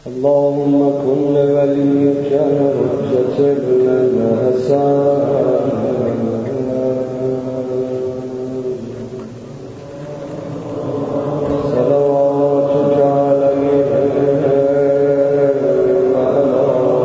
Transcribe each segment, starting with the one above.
اللهم كن لوليك حجة ابن الحسن صلواتك عليه وعلى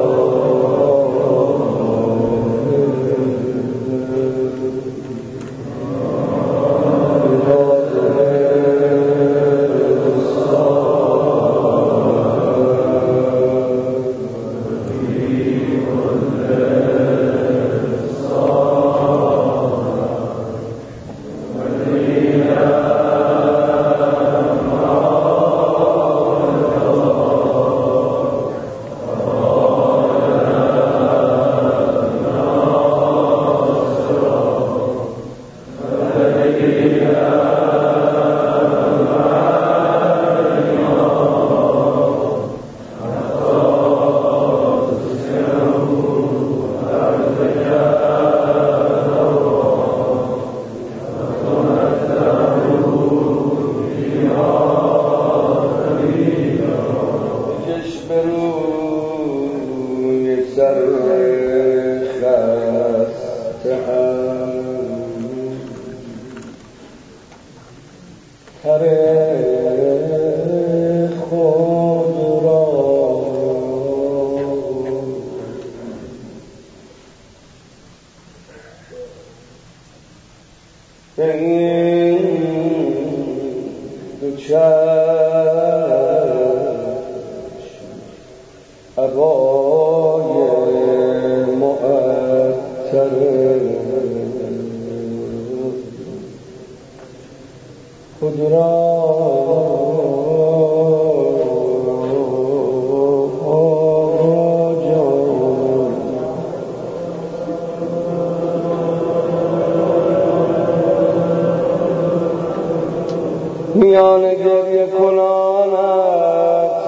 میان گریه کنانت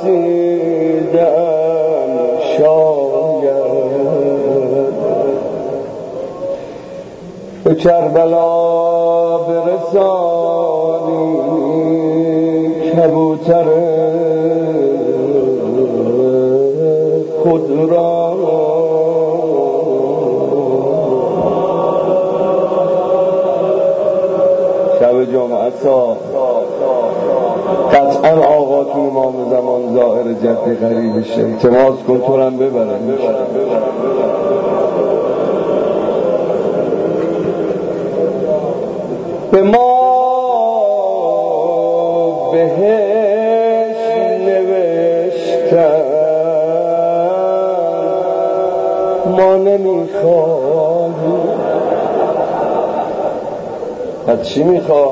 رسیدم شاید به کربلا برسانی کبوتر خود را شب جمعه قطعا آقاتون امام زمان ظاهر جد غریبشه، التماس کن تو رم ببرن به ما بهش نوشتن ما نمیخواهیم، از چی میخواه؟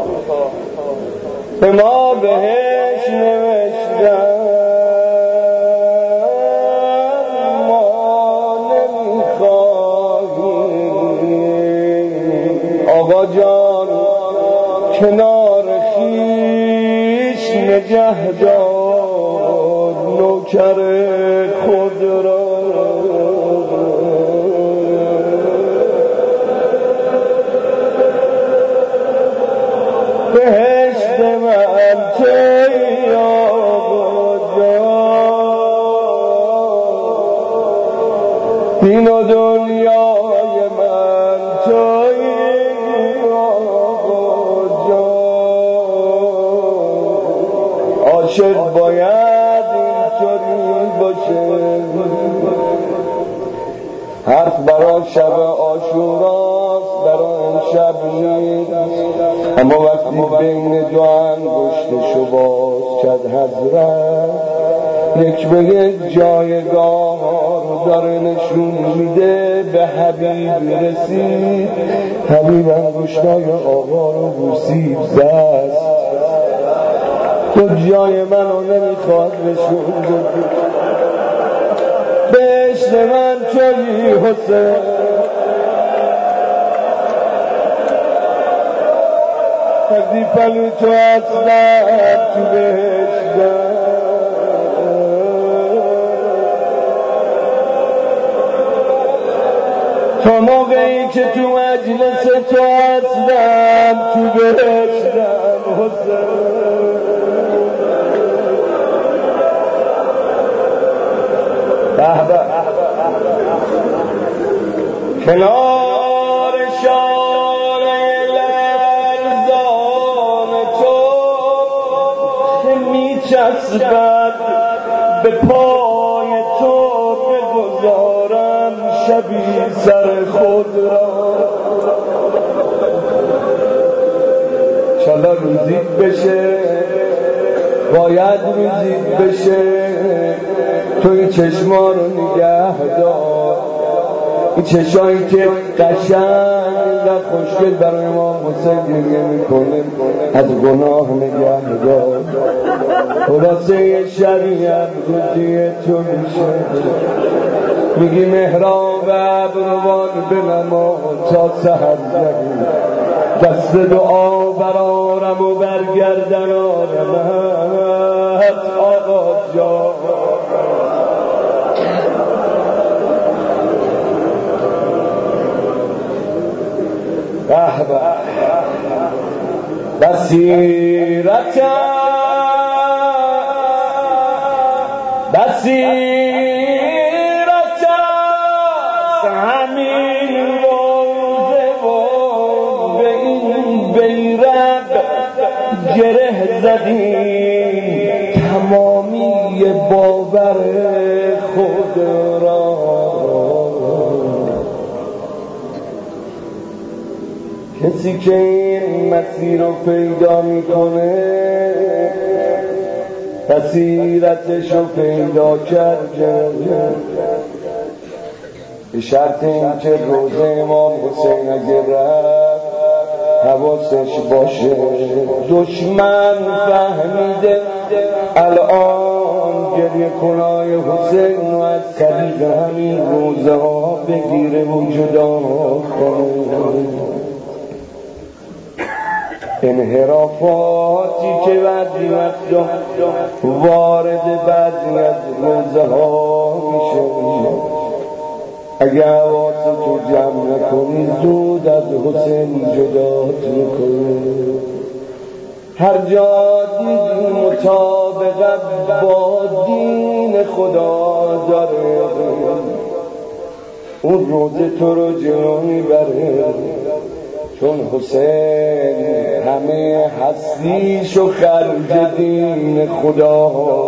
به ما بهش نوشتن ما نمیخواهیم. آقا جان کنار خیش نگهدار نوکر خود را، بهشت من تویی آقا جان، دین و دنیای من تویی آقا جان. عاشق باید اینطوری باشه، حرف برای شب عاشوراست برای امشب نیست، اما وقتی بین دو انگشتشو باز کرد حضرت یک به یک جایگاه رو داره نشون میده، به حبیب رسید، حبیب انگشتای آقا رو بوسید زد، تو جای منو نمیخواد نشون بده، بهشت من تویی حسین، وقتی پلو تو اصلا تو بهشتم، تا موقعی که تو مجلس تو اصلا تو بهشتم حسین. کنار شانه لرزان تو که میچسبد به پای تو بگذارم شبی سر خود را. انشالله روزید بشه، باید روزید بشه. تو این چشما رو نگه دار، این چشایی که قشنگ و خوشگل برای امام حسین گریه میکنه، از گناه نگه دار. خلاصه شریعت روزی تو میشه، میگی محراب ابروان بنما تا سحر زدی، دست دعا برارم و برگردن آرمت آقا جان. بصیرت همین روزه و به این بیرق گره زدیم تمامی باور خود را. کسی که این مسیر رو پیدا میکنه بصیرتش رو پیدا کرده، به شرط این که روزه امام حسین اگه رفت حواسش باشه. دشمن فهمیده الان گریه کنای حسین رو از طریق همین روزه ها بگیره و جدا کنه. انحرافاتی که بعضی وقتا وارد بعضی از روزه ها میشه، اگه حواستو جمع نکنی زود از حسین جدات میکنی. هر جا دیدی مطابقت با دین خدا داره، اون روزه تو رو جلو میبره. چون حسین همه هستیشو خرج دین خدا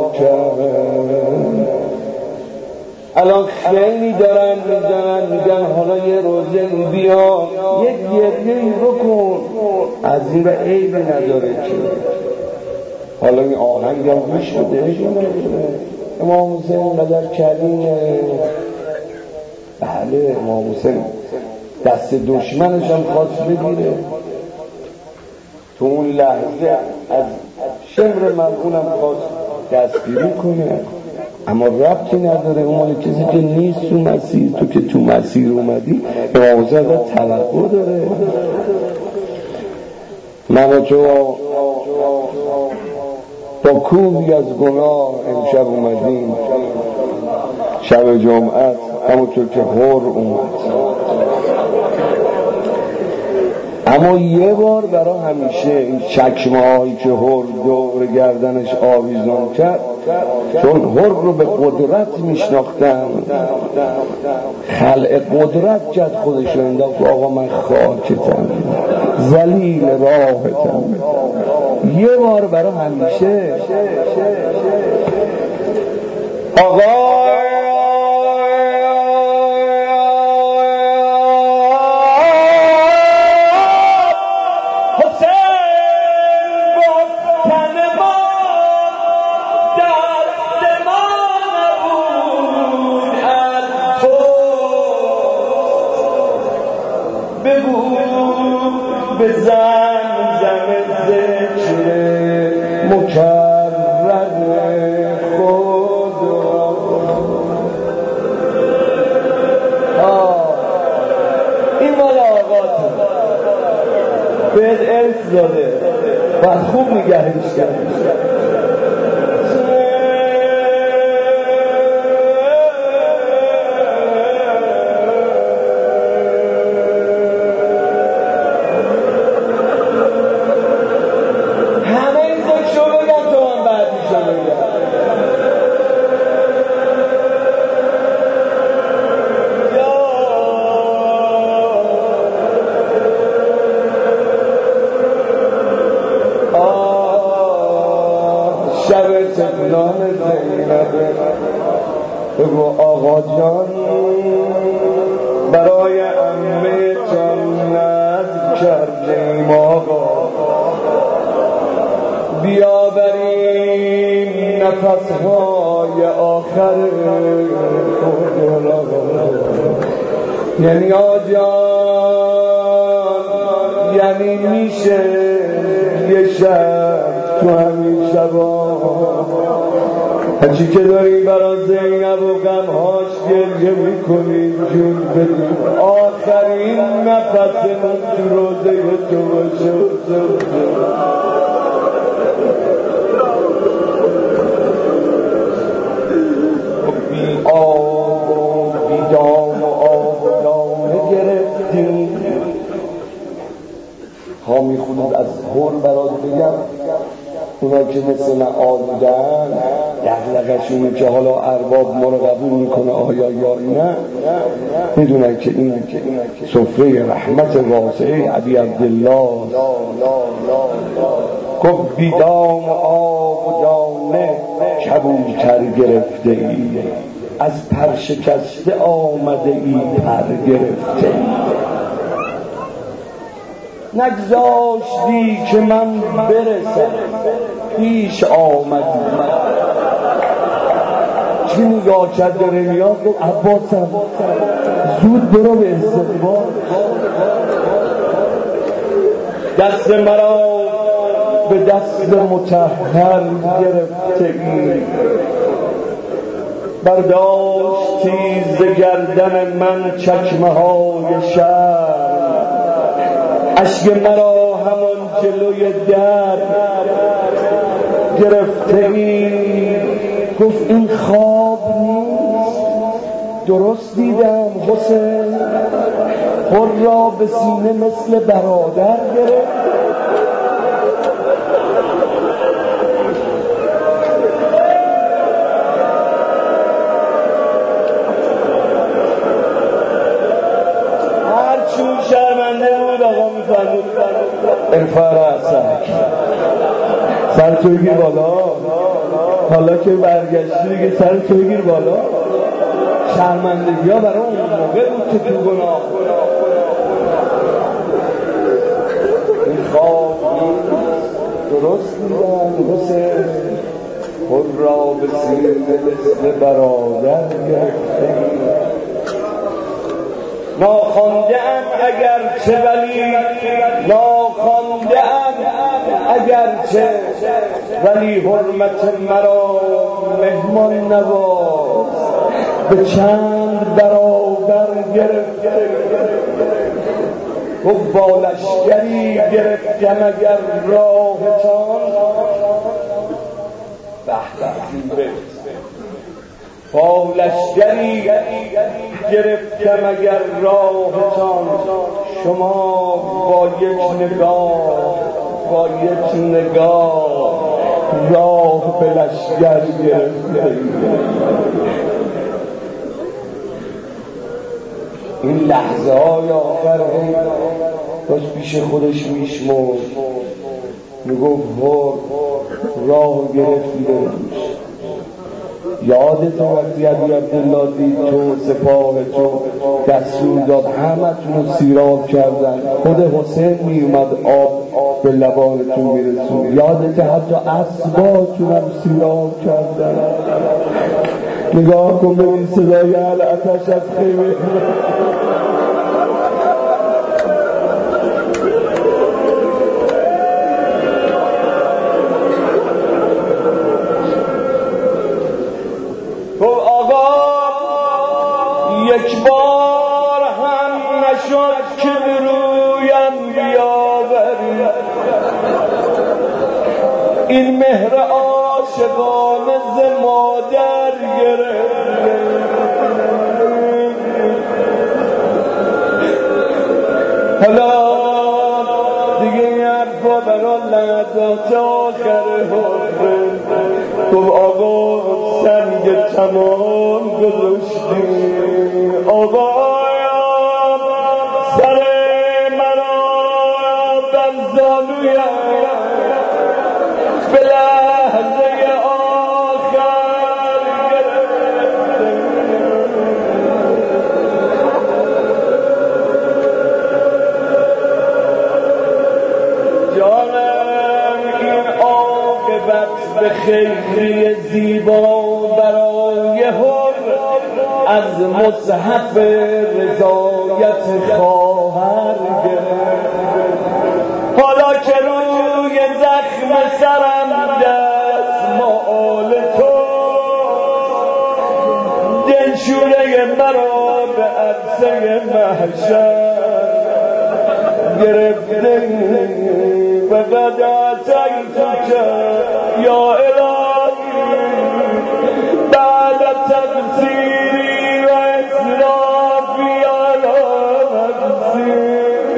کرد. الان خیلی دارن میزنن میگن حالا یه روزه بیا یک گریه‌ای بکن، از این عیبی نداره که حالا این آهنگ هم گوش بده. امام حسین قدر کریمه. بله امام حسین دست دشمنش هم خواست بگیره، تو اون لحظه از شمر ملعونم خواست دستگیری کنه، اما ربطی نداره. اون مال کسی که نیست تو مسیر، تو که تو مسیر اومدی امام حسین ازت توقع داره. من و تو با کوبی از گناه امشب اومدیم شب جمعت، همونطور که هر اومد. اما یه بار برای همیشه این چکمه هایی که هر دور گردنش آویزان کرد، چون هر رو به قدرت میشناختن، خلق قدرت کرد خودش رو انداخت آقا من خاکتم، ذلیل راهتم. یه بار برای همیشه آقا به زمزم ذکر مکرر خود این مال آقاته، بهت ارث داده و خوب نگهش کرد. شب تکران زینبه بگو آقا جان برای عمه جنت کردیم آقا بیا بریم نفسهای آخر خود آقا یعنی آجان یعنی میشه یه شب تو همین شبا هرچی که داری برای زینب و غمهاش گریه میکنی جون بدیم آخرین نفسمون تو روزه تو باشه بی آب و بی دام و آب و دامه گرفتیم ها میخونید از هر برات بگم اونا که مثل من آلودن دغدغه‌شونه که حالا ارباب ما رو قبول میکنه آیا یا نه میدونن که این سفره رحمت واسعه ابی عبدالله گفت بیدام آب و دانه کبوتر گرفته ای از پر شکسته آمده ای پر گرفته ای نگذاشتی که من برسم پیش آمدی چی نگاه کرد داره میاد گفت عباسم زود برو به استقبال دست مرا به دست مطهر گرفته ای برداشتی ز گردن من چکمه های شرم اشک مرا همان جلوی در گرفته ای گفت این خواب نیست درست دیدم حسین خود را به سینه مثل برادر گرفت هرچون شرمنده بود آقا میفرمود ارفع رأسک سر تو بگیر بالا حالا که برگشتی دیگه سر تو بگیر بالا شرمندگی ها برای اون موقع بود که تو گناه این خواب درست میدن حسین خود را به سینه مثل برادر گرفته ناخوانده ام اگرچه ولی ناخوانده ام اگرچه ولی حرمت مرا مهمان نواز به چند برابر گرفته و با لشکری گرفتم اگر راهتان به با لشکری گرفتم اگر راهتان شما با یک نگاه راه به لشکر گرفته این لحظه های آخر داشت پیش خودش میشمرد میگفت راه گرفتی بروش یادت وقتی ابی عبدالله دید تو سپاه تو دستور داد همتون رو سیراب کردن خود حسین میومد آب به لبانتون میرسون یادت حتی اسباتون هم سیراب کردن نگاه کن ببین صدای آتش از خیمه یک بار هم نشد که برویم بیاوری این مهر عاشقانه ز مادر گرفت حالا دیگه این حرفا برای لحظات آخر تو آقا سنگ تمام گذاشتی آقایم سر مرا بر زانویم به لحظه خیلی زیبا برای هر از مصحف رضایت خواهر گرفت. حالا که روی زخم سرم دستمال تو دلشوره مرا به عرصه محشر گرفته و قد اتیتک یا الهی بعد تقصیری و اسرافی علی نفسی.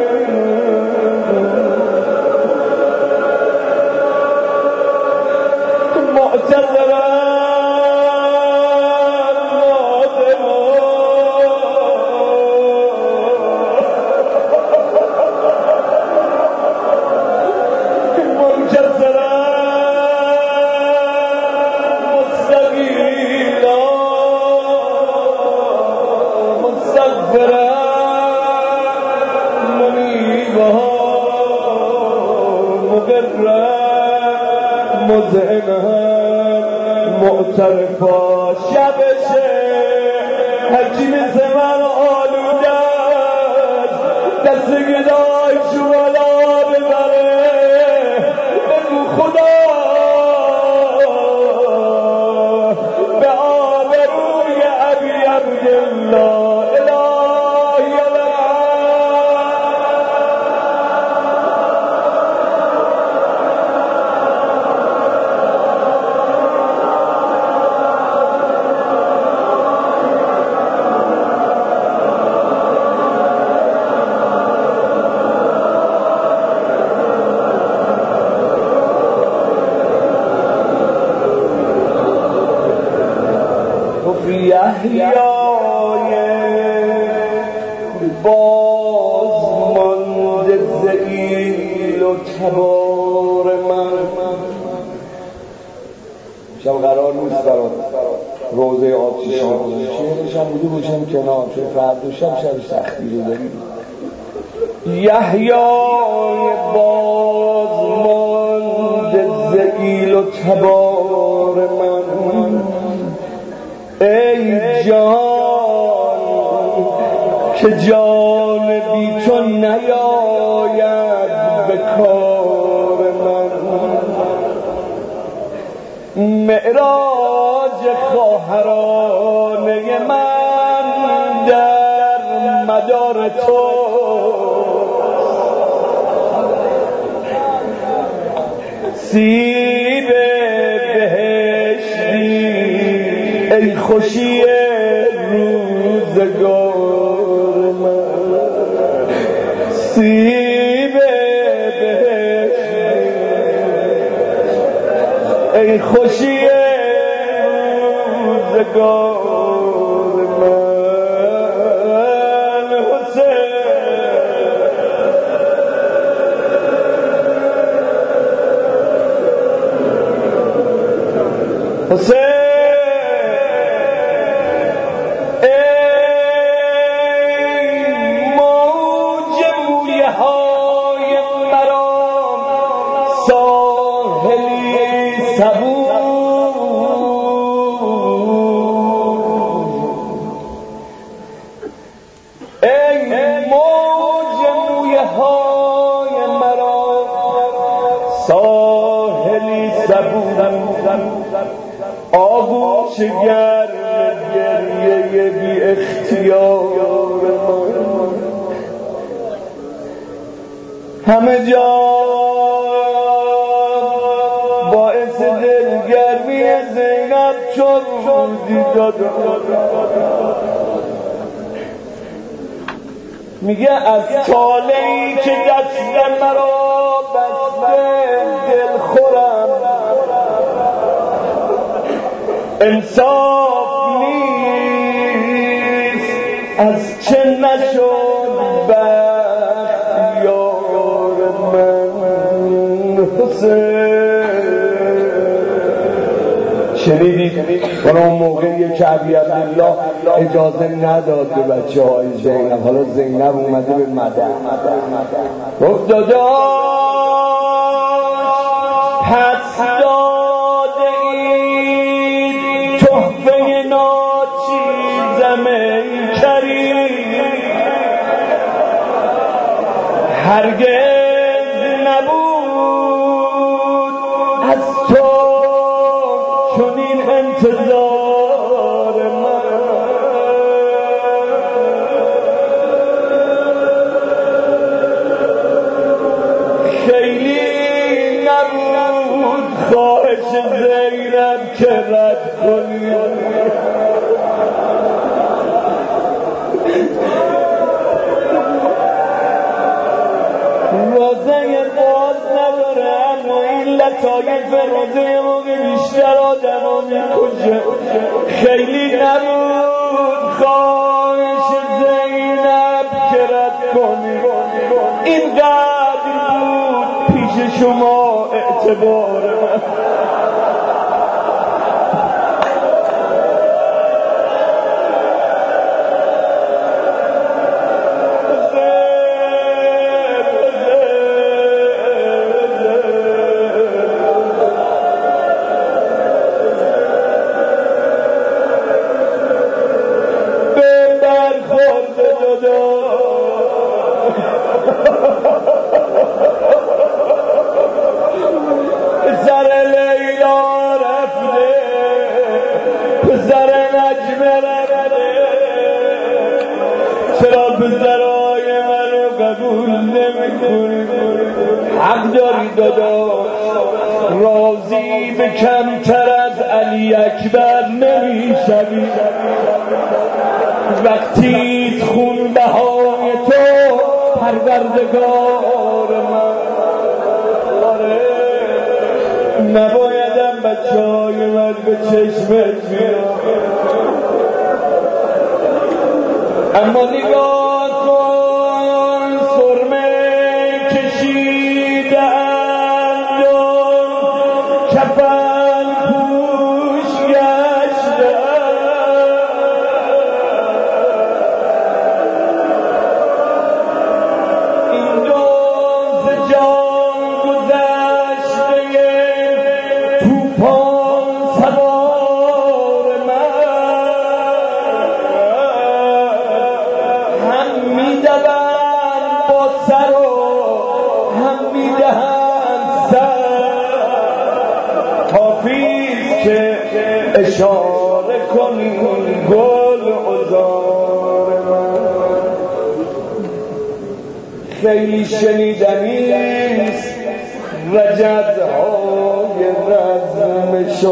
معترفا شبشه حکیم زمان آلوده دست گدای شوالا ببره بگو خدا به آبروی ابی عبدالله یحیای باز مانده ذلیل و تبار من. شب قرار نیست برات روزه آتشی شعرش هم بوده باشم کنار، چون فردا شب سختی رو داریم. یحیای باز مانده ذلیل و تبار من، ای جان که جان بی تو نیاید به کار من. معراج خواهرانه من در مدار تو، سیب بهشتی ای خوشی روزگار من. سیب بهشتی ای خوشی روزگار من. حسین آغوش گرم گریه بی اختیار من. همه جا باعث دلگرمی زینب چون روزی داد. میگه از طالعی که دست مرا بسته دل خورم، انصاف نیست از چه نشد بختیار من. حسین شنیدید اون موقعی که ابی عبدالله اجازه نداد به بچه های زینب، حالا زینب اومده به مدد گفت داداش پس داده تحفه ناچیزم ای کریم، هرگز نبود از تو چنین انتظار من. خیلی نبود خواهش زینب که رد کنی، روزه باز نداره، اما این لطایف روزه موقع بیشتر آدم میکشه. خیلی نبود خواهش زینب که رد کنی، اینقدر بود پیش شما اعتبار من. پسر لیلا رفته، پسر نجم رفته، چرا پسرای منو قبول نمی‌کنی؟ حق داری داداش، راضی به کمتر از علی اکبر نمی‌شوی. وقتی خون بهای تو پروردگار من، نبایدم بچه‌های من به چشمت بیان، اما نگاه کن سرمه کشیدند و کفن پوش گشتند، این روز جان گذشته توپان سوار من، هم می‌دوند با سر و هم می‌دهند سر. حافظ که اشاره کنی گل عذار من. خیلی شنیدنیست رجزهای رزم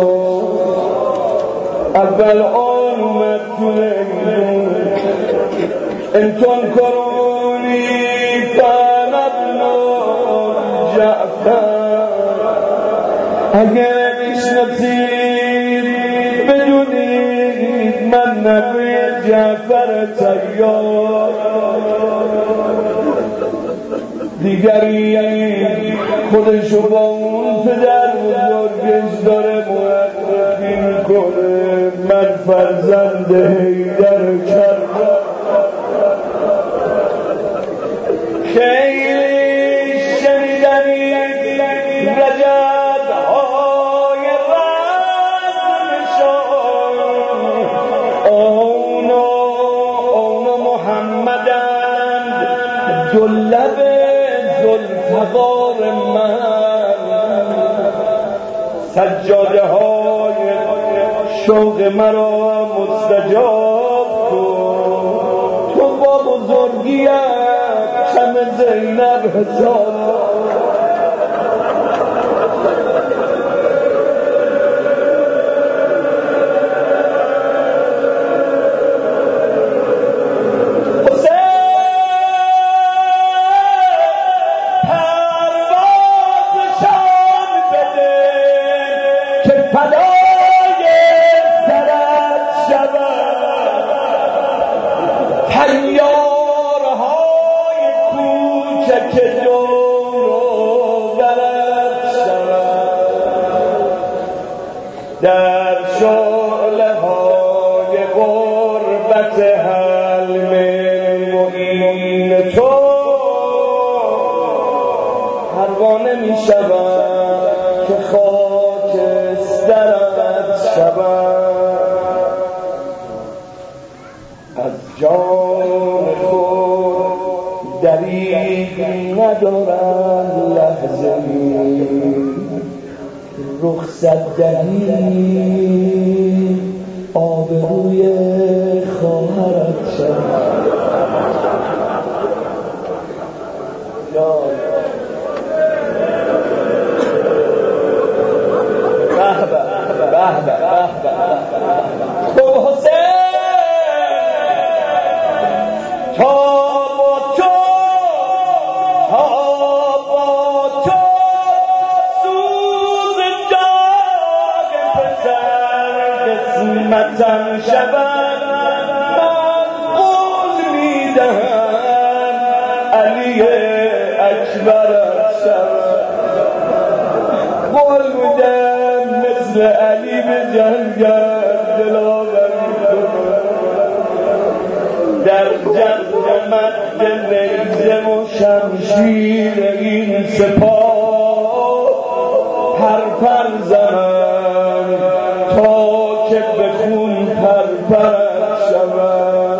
شد، اول آن اومد تو لیلون، انتون کرونی فنبنا جعفر. اگر میشناسید بدونید من نبی جعفر تیار، دیگری خودشو با اون پدر بزرگش داره معرفی میکنه، من فرزند حیدر کربلا. خیلی شنیدنی رجزهای رزمشان، اونا محمدند دو لب زلفقار من، سجاده های شوق مرا مستجاب کن، تو با بزرگیت کم زینب حساب. فدای سرت شود طیارهای کوچک دور و برت شود، در شعله های غربت حلم معین تو پروانه می شود که خاکسترت شود. ندارند لحظه رخصت دهی آبروی خواهرت شد. خب حسین تا با تو سوز داغ پسر قسمتم شود من قول میدهم علی اکبرت شود قول میدم مثل علی به جنگل دلاوری در جنگمت نیزه و شمشیر این سپاه پرپر زنم تا که به خون پرپرت شوم.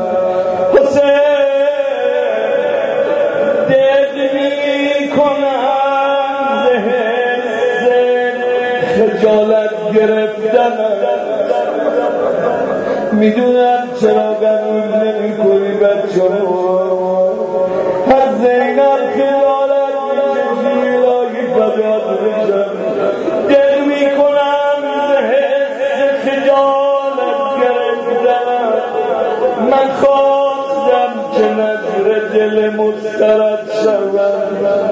حسین دق میکنم ز حس خجالت گرفتم میدونم چرا قبول نمی‌کنی بچه‌ها از زینب خجالت می‌کشی الهی فدات بشم دل میکنم ز حس خجالت گرفتم من خواستم که نظر دل مسترد شوم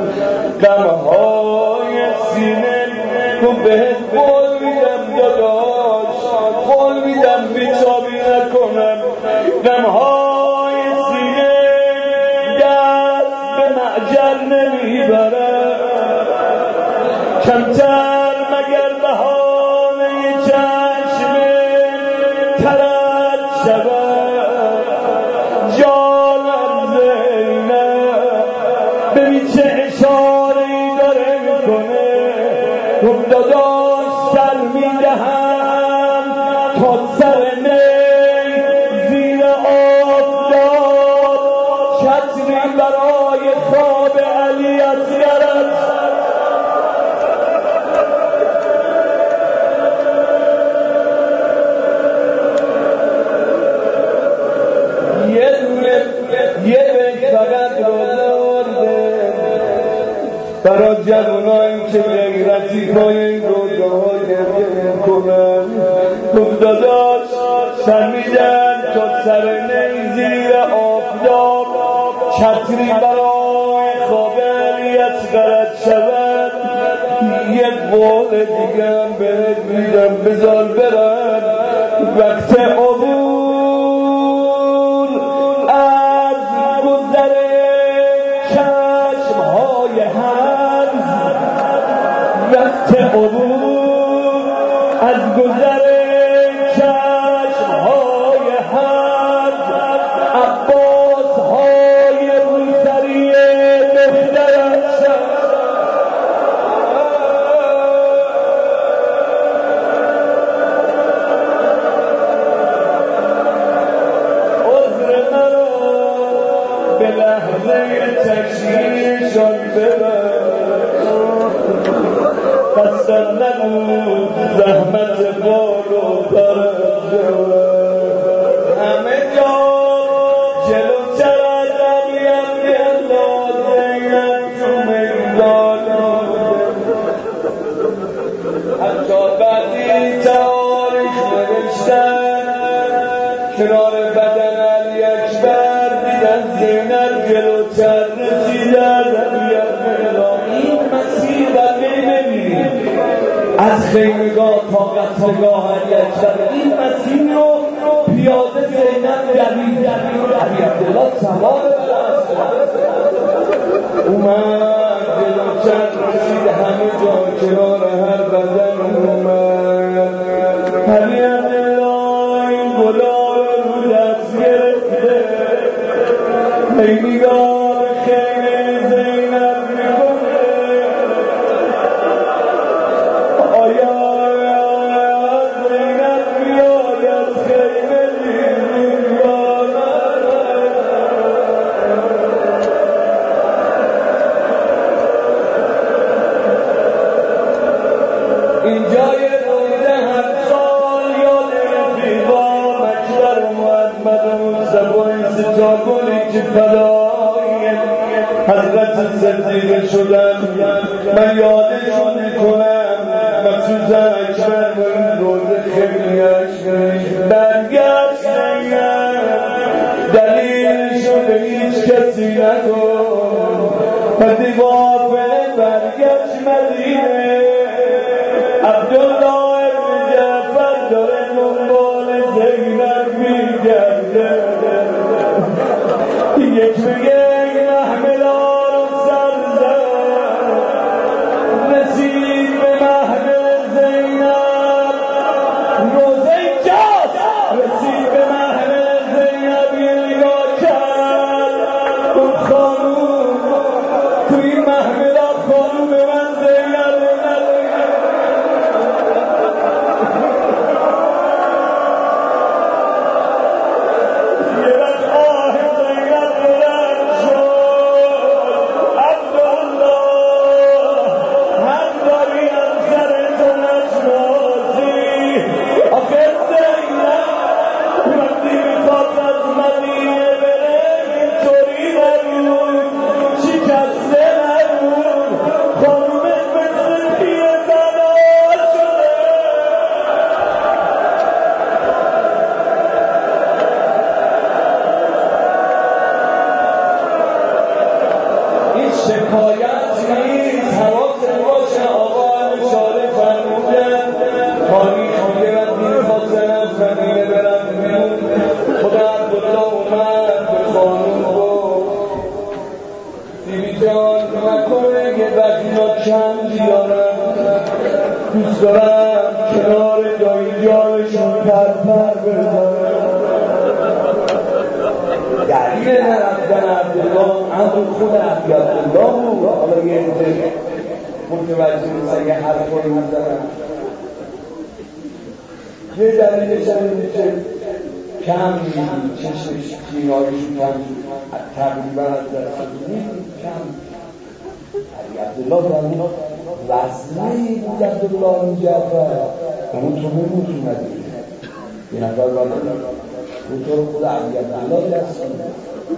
غم‌های سینه تو بهت قول میدم داداش قول میدم بیچابی نکنم غم‌های سینه دست به معجل نمیبرم کمتر مگر بهانه چشم ترد شود جانم زینب ببین چه اشاره‌ای داره میکنه خب داداش سر میدهم تا سر نی زیر آفتاب چتری برای خواب علی اصغرت یه بیت فقط رو دارده برای جوانایی که غیرتی پای این روزه ها گریه میکنن خب داداش سر میدن تا سر نی زیر آفتاب چتری برای خواب علی اصغرت شود. یه قول دیگه هم بهت میدم بذار برم وقت عبور از گذر چشمهای هرز وقت عبور از گذر چشمهای هرز عباس های روسری دخترت شد. عذر مرا به لحظه تشریفشان ببر قصد نبود زحمت بار و پرد همه جا جلوتر از علیت بینداز زینب تو میدان حتی بعدی تاریخ نوشتن کنار بدن علی اکبر دیدن زینب جلوتر رسیدن علیت بینداز این مسیر بقیه نمی‌بینیم از خیمگاه تا قتلگاه علی اکبر این مسیر رو پیاده زینب دوید علی عبدالله سوار اومد جلوتر رسید همه جا کنار هر بدن اومد علی عبدالله این گلاب رو دست گرفته ای نگاه خیمه زینب میکنه آیا زینب بیاد از خیمه تا گلی که فدای حضرت صدیقه شدم من یادشون میکنم مخصوصا اکبر و این روزه خیلیش برگشت دلیل شده هیچ کسی ندون و دیوافه برگشت مدینه عبدالله ابن جعفر داره دنبال زینب میگرده یک میگه این محملا رو سر زد رسید به محمل زینب روزه جاست رسید به محمل زینب یه نگاه کرد اون خانوم توی محملا خانوم من زینب شکایت نیست حواست باشه آقا اشاره فرمودن خانی خانه و دیر خواستنم زمینه برم بیرون خدا عبدالله اومد به خانون گفت دیوی جان نکنه یه بقینا کم بیارم دوست دارم کنار جای جایشون پرپر بزنم دلیل نرفتن عبدالله امر خود عبدالله بود حالا یه متوجه نیستن یه حرف رو میزنن یه دلیلش هم اینه که کم میدید چشمش جینایشون کم تقریبا از دست میدید کم عبدالله در اون وزنی بود عبدالله این جعفر اون تو نمیتونه یه نفر اون تو رو خود عبدالله دست کنه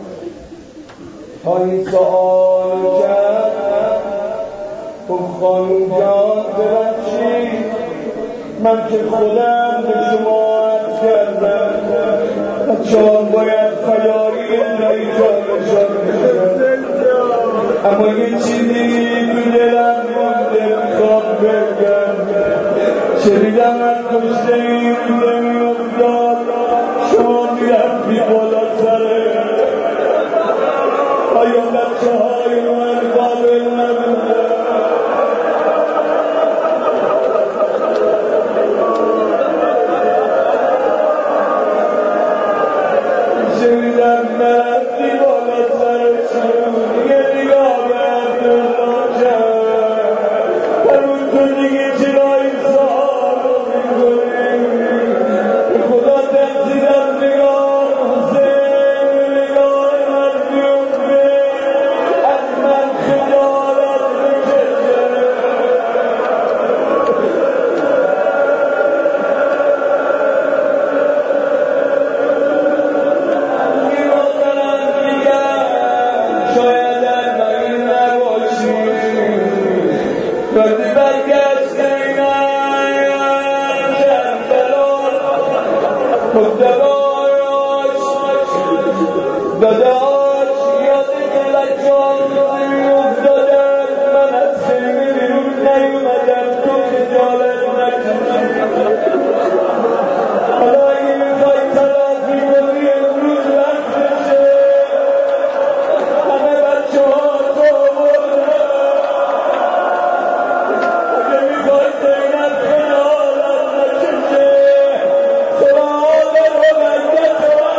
تا این سؤال کرد اون خانم جان ببخشید من که خودم به شما عرض کردم بچه‌ها باید خیاری نیجانشان بشن اما یه چیزی تو دلم مونده میخوام بگم شنیدم از کشته این زمین افتاد شما میرفتی بالا سره آیا بچه های من قابل نبوده شنیدم نرفتی بالا سرشون یه نگاه به عبدالله کرد همون تو دیگه چرا این سوال رو میکنی خدا تقصیرم نگاه حسین نگاه من بیفته از من خجالت بکشه می‌مازنم میگم شاید ارمنی نباشی وقتی برگشت داداش یاد کلکان می‌افتادم من از خیلی بیرون نیومدم تو خجالت نکشی حالا اگه میخوای تلافی کنی امروز وقتشه همه بچه ها تو بردن اگه میخوای زینب خجالت نکشه سراغ رو برگشت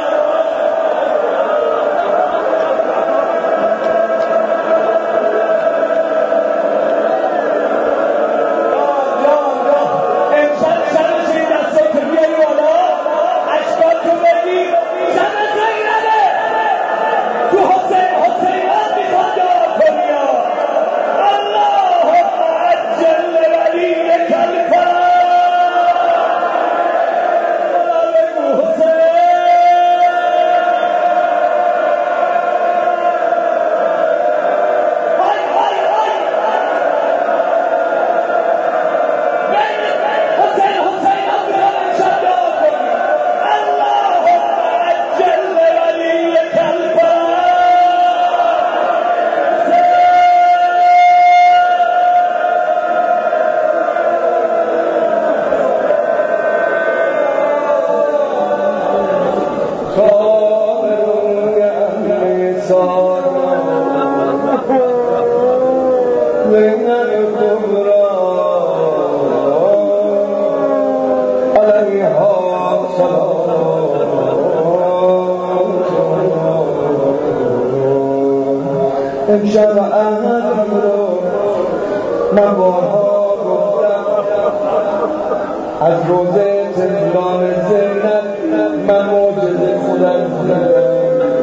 امشب احمد رو من بارها گفتم از روزه تهران زینب من معجزه خودم دیدم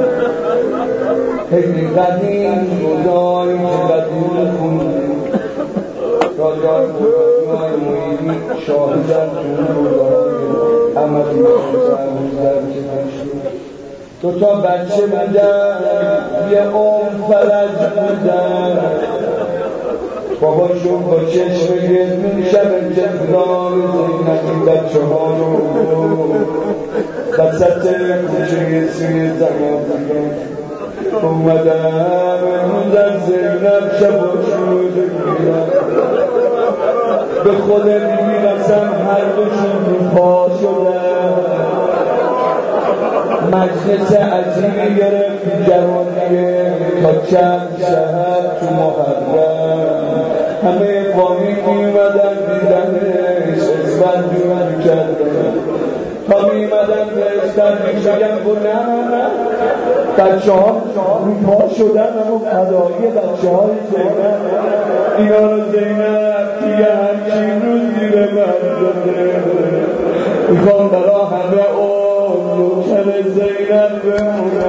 خیلی قدیم روزایی که قدیم خوندیم راجای بزرگای محیطی شاهدن تو روزهای احمدی روزدر که داشتیم دوتا بچه بودن یه فرج بودن باباشون با چشم گردون شب جبران زینب این بچه ها رو وسط کوچه سوی زمان بودن اومدن امروزن زینب شباشون رو بگیرن به خود میرسن هر دوشون پا شدن مجلس عجیبی گرفت جوانیه تا چند شهر تو محرم همه قامی میومدن دیدنش اسفند جون کردن تا میومدن بهشتن میشگن بودن بچه ها رو پا شدن اما فدایی بچه های زینب اینا رو زینب دیگه همچین روز زیر مردده میخوام برا همه نوکر زینب بمونه